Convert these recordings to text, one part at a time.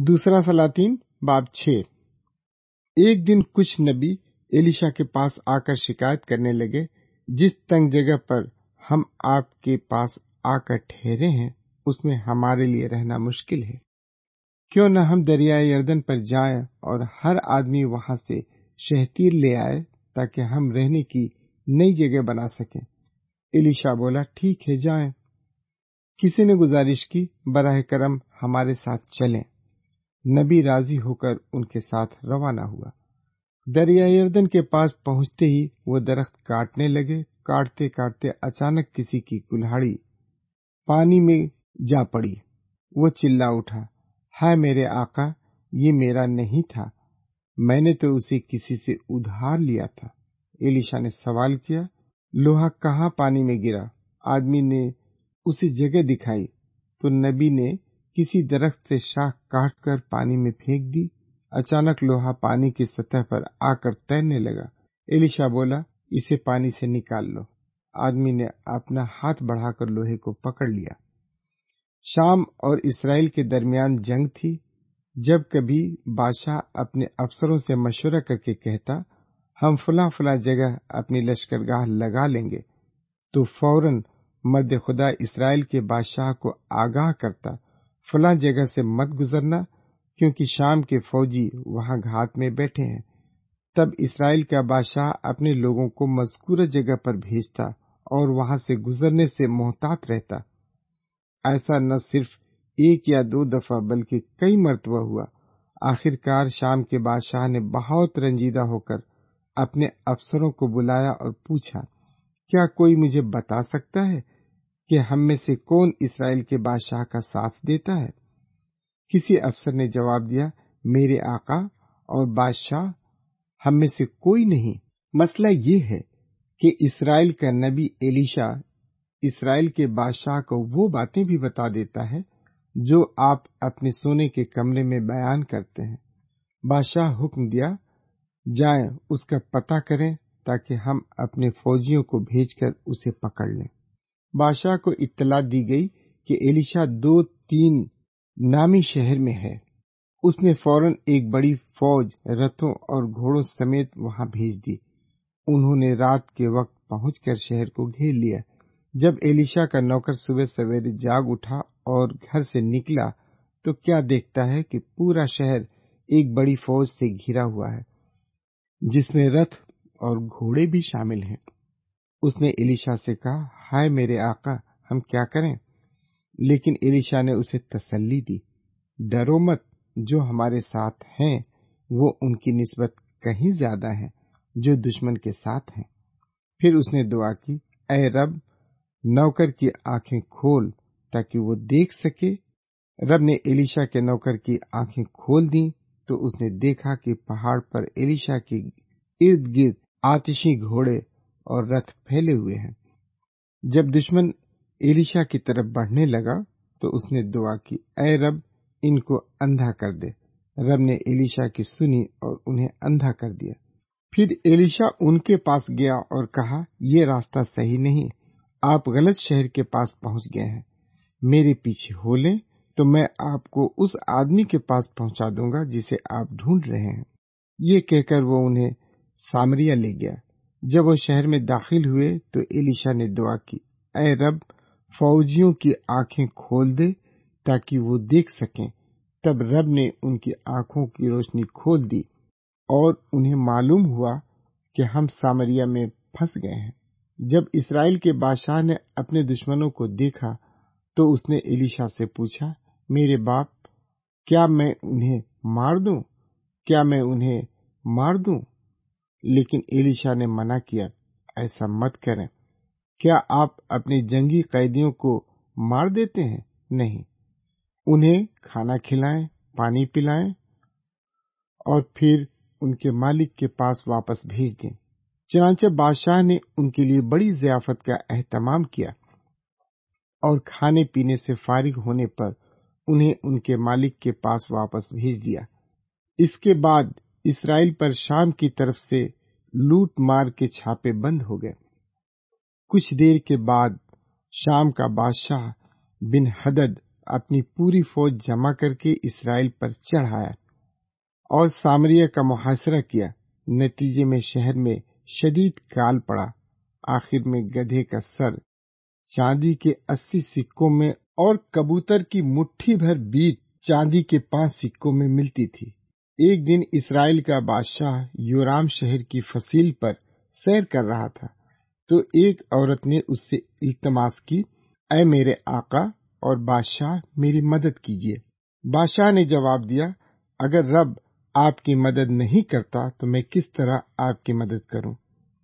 دوسرا سلاطین باب 6۔ ایک دن کچھ نبی ایلیشا کے پاس آ کر شکایت کرنے لگے، جس تنگ جگہ پر ہم آپ کے پاس آ کر ٹھہرے ہیں اس میں ہمارے لیے رہنا مشکل ہے۔ کیوں نہ ہم دریائے یردن پر جائیں اور ہر آدمی وہاں سے شہتیر لے آئے تاکہ ہم رہنے کی نئی جگہ بنا سکیں۔ ایلیشا بولا، ٹھیک ہے، جائیں۔ کسی نے گزارش کی، براہ کرم ہمارے ساتھ چلیں۔ نبی راضی ہو کر ان کے ساتھ روانہ ہوا۔ دریائے یردن کے پاس پہنچتے ہی وہ درخت کاٹنے لگے۔ کاٹتے کاٹتے اچانک کسی کی کلہاڑی پانی میں جا پڑی۔ وہ چلا اٹھا، ہائے میرے آقا، یہ میرا نہیں تھا، میں نے تو اسے کسی سے ادھار لیا تھا۔ ایلیشا نے سوال کیا، لوہا کہاں پانی میں گرا؟ آدمی نے اسے جگہ دکھائی تو نبی نے کسی درخت سے شاخ کاٹ کر پانی میں پھینک دی۔ اچانک لوہا پانی کی سطح پر آ کر تیرنے لگا۔ ایلیشا بولا، اسے پانی سے نکال لو۔ آدمی نے اپنا ہاتھ بڑھا کر لوہے کو پکڑ لیا۔ شام اور اسرائیل کے درمیان جنگ تھی۔ جب کبھی بادشاہ اپنے افسروں سے مشورہ کر کے کہتا، ہم فلاں فلاں جگہ اپنی لشکرگاہ لگا لیں گے، تو فوراً مرد خدا اسرائیل کے بادشاہ کو آگاہ کرتا، فلاں جگہ سے مت گزرنا، کیونکہ شام کے فوجی وہاں گھات میں بیٹھے ہیں۔ تب اسرائیل کا بادشاہ اپنے لوگوں کو مذکورہ جگہ پر بھیجتا اور وہاں سے گزرنے سے محتاط رہتا۔ ایسا نہ صرف ایک یا دو دفعہ بلکہ کئی مرتبہ ہوا۔ آخر کار شام کے بادشاہ نے بہت رنجیدہ ہو کر اپنے افسروں کو بلایا اور پوچھا، کیا کوئی مجھے بتا سکتا ہے کہ ہم میں سے کون اسرائیل کے بادشاہ کا ساتھ دیتا ہے؟ کسی افسر نے جواب دیا، میرے آقا اور بادشاہ، ہم میں سے کوئی نہیں۔ مسئلہ یہ ہے کہ اسرائیل کا نبی ایلیشا اسرائیل کے بادشاہ کو وہ باتیں بھی بتا دیتا ہے جو آپ اپنے سونے کے کمرے میں بیان کرتے ہیں۔ بادشاہ حکم دیا، جائیں اس کا پتہ کریں تاکہ ہم اپنے فوجیوں کو بھیج کر اسے پکڑ لیں۔ بادشاہ کو اطلاع دی گئی کہ ایلیشا 2-3 نامی شہر میں ہے۔ اس نے فوراً ایک بڑی فوج رتھوں اور گھوڑوں سمیت وہاں بھیج دی۔ انہوں نے رات کے وقت پہنچ کر شہر کو گھیر لیا۔ جب ایلیشا کا نوکر صبح سویرے جاگ اٹھا اور گھر سے نکلا تو کیا دیکھتا ہے کہ پورا شہر ایک بڑی فوج سے گھرا ہوا ہے، جس میں رتھ اور گھوڑے بھی شامل ہیں۔ اس نے ایلیشا سے کہا، ہائے میرے آقا، ہم کیا کریں؟ لیکن ایلیشا نے اسے تسلی دی، ڈرو مت، جو ہمارے ساتھ ہیں وہ ان کی نسبت کہیں زیادہ ہیں جو دشمن کے ساتھ ہیں۔ پھر اس نے دعا کی، اے رب، نوکر کی آنکھیں کھول تاکہ وہ دیکھ سکے۔ رب نے ایلیشا کے نوکر کی آنکھیں کھول دیں تو اس نے دیکھا کہ پہاڑ پر ایلیشا کے ارد گرد آتشی گھوڑے اور رتھ پھیلے ہوئے ہیں۔ جب دشمن ایلیشا کی طرف بڑھنے لگا تو اس نے دعا کی، اے رب، ان کو اندھا کر دے۔ رب نے ایلیشا کی سنی اور انہیں اندھا کر دیا۔ پھر ایلیشا ان کے پاس گیا اور کہا، یہ راستہ صحیح نہیں، آپ غلط شہر کے پاس پہنچ گئے ہیں۔ میرے پیچھے ہو لیں تو میں آپ کو اس آدمی کے پاس پہنچا دوں گا جسے آپ ڈھونڈ رہے ہیں۔ یہ کہہ کر وہ انہیں سامریا لے گیا۔ جب وہ شہر میں داخل ہوئے تو ایلیشا نے دعا کی، اے رب، فوجیوں کی آنکھیں کھول دے تاکہ وہ دیکھ سکیں۔ تب رب نے ان کی آنکھوں کی روشنی کھول دی اور انہیں معلوم ہوا کہ ہم سامریا میں پھنس گئے ہیں۔ جب اسرائیل کے بادشاہ نے اپنے دشمنوں کو دیکھا تو اس نے ایلیشا سے پوچھا، میرے باپ، کیا میں انہیں مار دوں؟ کیا میں انہیں مار دوں؟ لیکن ایلیشا نے منع کیا، ایسا مت کریں۔ کیا آپ اپنے جنگی قیدیوں کو مار دیتے ہیں؟ نہیں، انہیں کھانا کھلائیں، پانی پلائیں اور پھر ان کے مالک کے پاس واپس بھیج دیں۔ چنانچہ بادشاہ نے ان کے لیے بڑی ضیافت کا اہتمام کیا اور کھانے پینے سے فارغ ہونے پر انہیں ان کے مالک کے پاس واپس بھیج دیا۔ اس کے بعد اسرائیل پر شام کی طرف سے لوٹ مار کے چھاپے بند ہو گئے۔ کچھ دیر کے بعد شام کا بادشاہ بن ہدد اپنی پوری فوج جمع کر کے اسرائیل پر چڑھ آیا اور سامریہ کا محاصرہ کیا۔ نتیجے میں شہر میں شدید کال پڑا۔ آخر میں گدھے کا سر چاندی کے 80 سکوں میں اور کبوتر کی مٹھی بھر بیٹ چاندی کے 5 سکوں میں ملتی تھی۔ ایک دن اسرائیل کا بادشاہ یورام شہر کی فصیل پر سیر کر رہا تھا، تو ایک عورت نے اس سے التماس کی، اے میرے آقا اور بادشاہ، میری مدد کیجیے۔ بادشاہ نے جواب دیا، اگر رب آپ کی مدد نہیں کرتا تو میں کس طرح آپ کی مدد کروں؟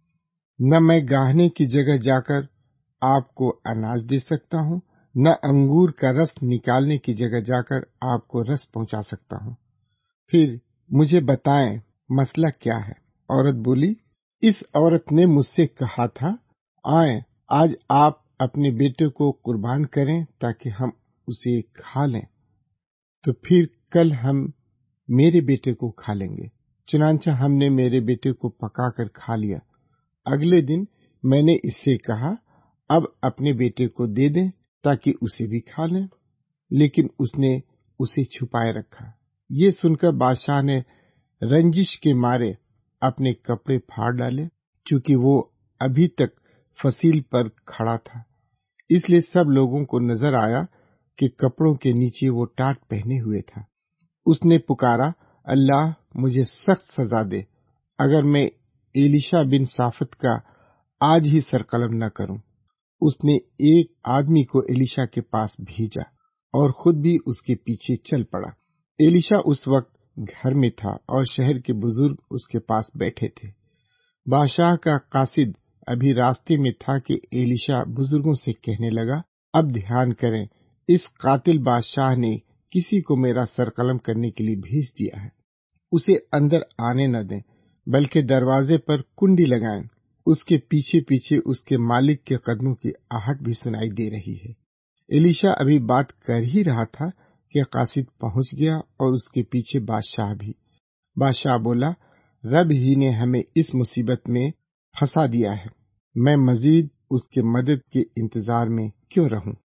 نہ میں گاہنے کی جگہ جا کر آپ کو اناج دے سکتا ہوں، نہ انگور کا رس نکالنے کی جگہ جا کر آپ کو رس پہنچا سکتا ہوں۔ پھر مجھے بتائیں مسئلہ کیا ہے؟ عورت بولی، اس عورت نے مجھ سے کہا تھا، آئیں آج آپ اپنے بیٹے کو قربان کریں تاکہ ہم اسے کھا لیں، تو پھر کل ہم میرے بیٹے کو کھا لیں گے۔ چنانچہ ہم نے میرے بیٹے کو پکا کر کھا لیا۔ اگلے دن میں نے اس سے کہا، اب اپنے بیٹے کو دے دیں تاکہ اسے بھی کھا لیں، لیکن اس نے اسے چھپائے رکھا۔ یہ سن کر بادشاہ نے رنجش کے مارے اپنے کپڑے پھاڑ ڈالے، چونکہ وہ ابھی تک فصیل پر کھڑا تھا، اس لیے سب لوگوں کو نظر آیا کہ کپڑوں کے نیچے وہ ٹاٹ پہنے ہوئے تھا۔ اس نے پکارا، اللہ مجھے سخت سزا دے اگر میں ایلیشا بن صافت کا آج ہی سر قلم نہ کروں۔ اس نے ایک آدمی کو ایلیشا کے پاس بھیجا اور خود بھی اس کے پیچھے چل پڑا۔ ایلیشا اس وقت گھر میں تھا اور شہر کے بزرگ اس کے پاس بیٹھے تھے۔ بادشاہ کا قاصد ابھی راستے میں تھا کہ ایلیشا بزرگوں سے کہنے لگا، اب دھیان کریں، اس قاتل بادشاہ نے کسی کو میرا سر قلم کرنے کے لیے بھیج دیا ہے۔ اسے اندر آنے نہ دیں، بلکہ دروازے پر کنڈی لگائیں۔ اس کے پیچھے پیچھے اس کے مالک کے قدموں کی آہٹ بھی سنائی دے رہی ہے۔ ایلیشا ابھی بات کر ہی رہا تھا کہ قاصد پہنچ گیا اور اس کے پیچھے بادشاہ بھی۔ بادشاہ بولا، رب ہی نے ہمیں اس مصیبت میں پھنسا دیا ہے، میں مزید اس کے مدد کے انتظار میں کیوں رہوں؟